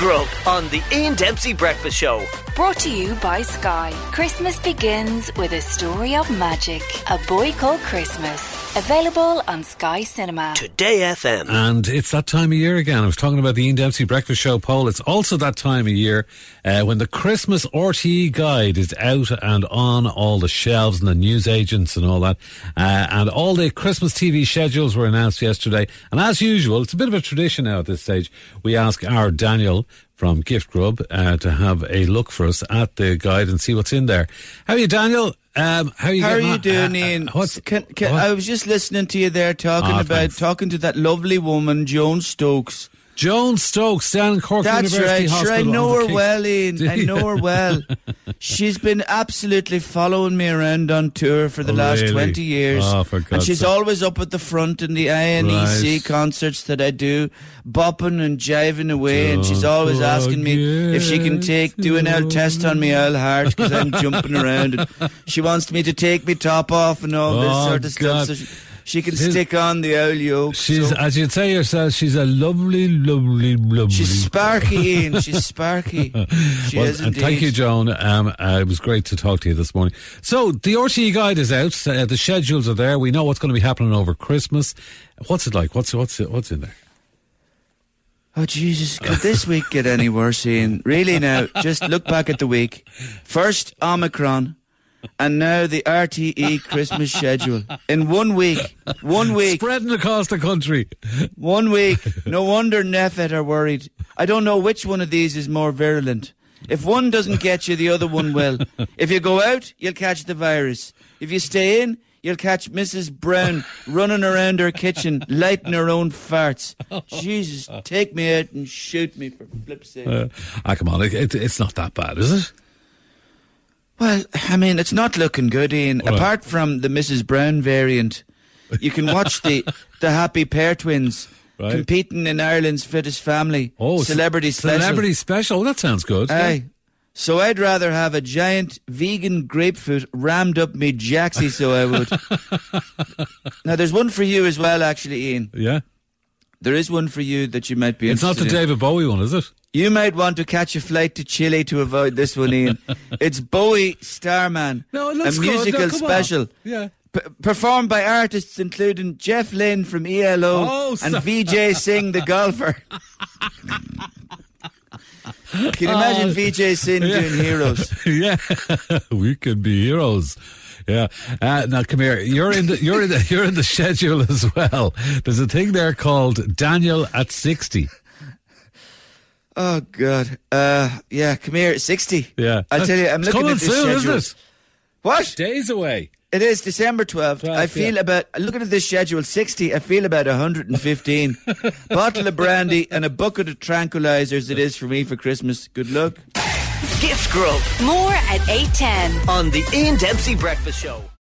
Grub on the Ian Dempsey Breakfast Show. Brought to you by Sky. Christmas begins with a story of magic. A Boy Called Christmas. Available on Sky Cinema. Today FM. And it's that time of year again. I was talking about the Ian Dempsey Breakfast Show poll. It's also that time of year when the Christmas RTE guide is out and on all the shelves and the newsagents and all that. And all the Christmas TV schedules were announced yesterday. And as usual, it's a bit of a tradition now at this stage. We ask our Daniel from Gift Grub to have a look for us at the guide and see what's in there. How are you, Daniel? How are you doing, Ian? I was just listening to you there talking to that lovely woman, Joan Stokes. Joan Stokes down in Cork University Hospital. Sure, I know her well, Ian. I know her well. She's been absolutely following me around on tour for the last 20 years. Oh, for God's sake. And she's always up at the front in the INEC concerts that I do, bopping and jiving away. And she's always asking me if she can do an old test on me old heart because I'm jumping around. And she wants me to take me top off and all this sort of stuff. So she can stick on the old yoke. As you'd say yourself, she's a lovely. She's sparky, Ian. She's sparky. She is indeed. Thank you, Joan. It was great to talk to you this morning. So the RTE guide is out. The schedules are there. We know what's going to be happening over Christmas. What's it like? What's in there? Oh, Jesus. Could this week get any worse, Ian? Really now, just look back at the week. First, Omicron. And now the RTE Christmas schedule. In 1 week. 1 week. Spreading across the country. 1 week. No wonder Neffet are worried. I don't know which one of these is more virulent. If one doesn't get you, the other one will. If you go out, you'll catch the virus. If you stay in, you'll catch Mrs. Brown running around her kitchen, lighting her own farts. Jesus, take me out and shoot me for flip's sake. Come on, it's not that bad, is it? Well, I mean, it's not looking good, Ian. Right. Apart from the Mrs. Brown variant, you can watch the Happy Pear Twins competing in Ireland's Fittest Family Celebrity Special. Celebrity Special? Oh, that sounds good. Aye. So I'd rather have a giant vegan grapefruit rammed up me jacksie, so I would. Now, there's one for you as well, actually, Ian. Yeah? There is one for you that you might be interested in. It's not the David Bowie one, is it? You might want to catch a flight to Chile to avoid this one, Ian. It's Bowie Starman, a musical special. Yeah. Performed by artists including Jeff Lynne from ELO and VJ Singh the golfer. Can you imagine VJ Singh doing Heroes? Yeah, we can be heroes. Yeah. Now come here. You're in the schedule as well. There's a thing there called Daniel at 60. Oh God. Yeah. Come here. 60. Yeah. I'll tell you. I'm looking at this soon, schedule. Isn't it? What? Days away. It is December 12th. I feel looking at this schedule, 60, I feel about 115. Bottle of brandy and a bucket of tranquilizers it is for me for Christmas. Good luck. Gift Grub. More at 8:10 on the Ian Dempsey Breakfast Show.